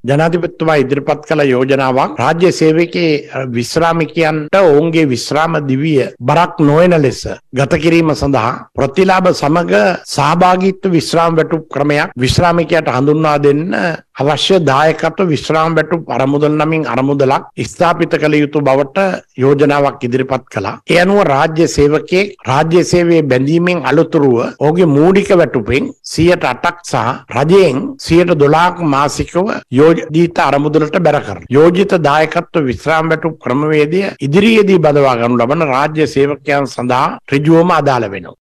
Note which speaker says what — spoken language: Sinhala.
Speaker 1: ජනාධිපතිතුමා ඉදිරිපත් කළ යෝජනාවක් රාජ්‍ය සේවකයේ විශ්‍රාමිකයන්ට ඔවුන්ගේ විශ්‍රාම දිවිය බරක් නොවන ලෙස ගත කිරීම සඳහා ප්‍රතිලාභ සමග සහභාගීත්ව විශ්‍රාම වැටුප් ක්‍රමයක් විශ්‍රාමිකයාට හඳුන්වා දෙන්න අවශ්‍ය දායකත්ව විශ්‍රාම වැටුප් අරමුදල් නමින් අරමුදලක් ස්ථාපිත කළ යුතු බවට යෝජනාවක් ඉදිරිපත් කළා. ඒ අනුව රාජ්‍ය සේවකයෙක් රාජ්‍ය සේවයේ බැඳීමෙන් අලුතුරුව ඔහුගේ මූලික වැටුපෙන් 8%ක් සහ රජයෙන් 12%ක් මාසිකව යෝජිත අරමුදලට බැර කරනවා. යෝජිත දායකත්ව විශ්‍රාම වැටුප් ක්‍රමවේදය ඉදිරියේදී බදවා ගනු ලබන රාජ්‍ය සේවකයන් සඳහා ඍජුවම අදාළ වෙනවා.